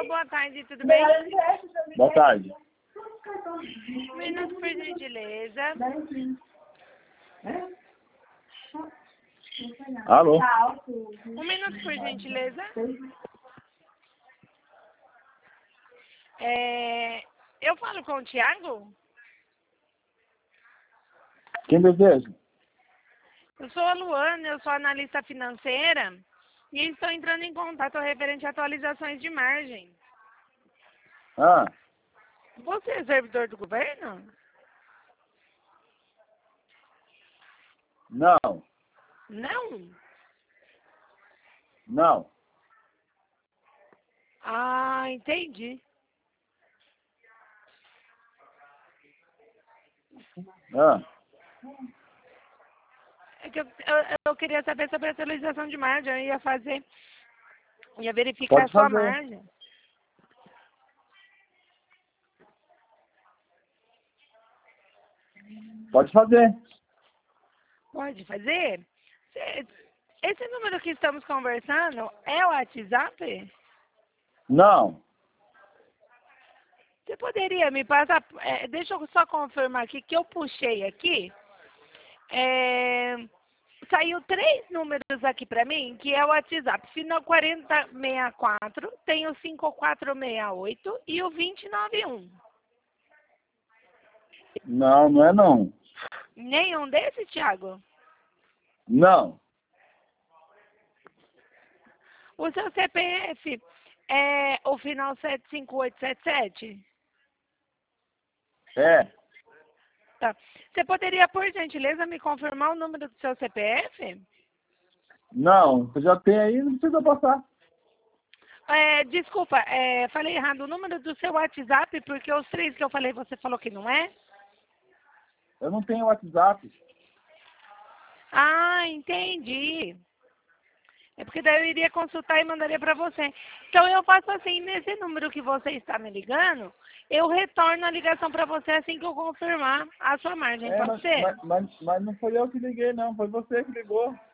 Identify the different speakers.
Speaker 1: Alô, boa tarde, tudo bem?
Speaker 2: Boa tarde.
Speaker 1: Um minuto, por gentileza.
Speaker 2: Alô?
Speaker 1: Um minuto, por gentileza. Eu falo com o Thiago?
Speaker 2: Quem deseja?
Speaker 1: Eu sou a Luana, eu sou analista financeira e estou entrando em contato referente a atualizações de margem.
Speaker 2: Ah,
Speaker 1: Você é servidor do governo?
Speaker 2: não,
Speaker 1: Não?
Speaker 2: não.
Speaker 1: Ah, entendi.
Speaker 2: Ah,
Speaker 1: É que eu queria saber sobre a atualização de margem, eu ia verificar
Speaker 2: pode
Speaker 1: a sua
Speaker 2: fazer.
Speaker 1: margem.
Speaker 2: Pode fazer.
Speaker 1: Pode fazer? Esse número que estamos conversando é o WhatsApp?
Speaker 2: Não.
Speaker 1: Você poderia me passar? Deixa eu só confirmar aqui que eu puxei aqui. Saiu 3 números aqui para mim, que é o WhatsApp. Final 4064, tem o 5468 e o 2091.
Speaker 2: Não, não é não.
Speaker 1: Nenhum desses, Thiago?
Speaker 2: Não.
Speaker 1: O seu CPF é o final 75877?
Speaker 2: É.
Speaker 1: Tá. Você poderia, por gentileza, me confirmar o número do seu CPF?
Speaker 2: Não, você já tem aí, não precisa passar.
Speaker 1: Desculpa, falei errado. O número do seu WhatsApp, porque os 3 que eu falei, você falou que não é?
Speaker 2: Eu não tenho WhatsApp.
Speaker 1: Ah, entendi. É porque daí eu iria consultar e mandaria para você. Então eu faço assim, nesse número que você está me ligando, eu retorno a ligação para você assim que eu confirmar a sua margem, pode ser?
Speaker 2: Mas não foi eu que liguei, não. Foi você que ligou.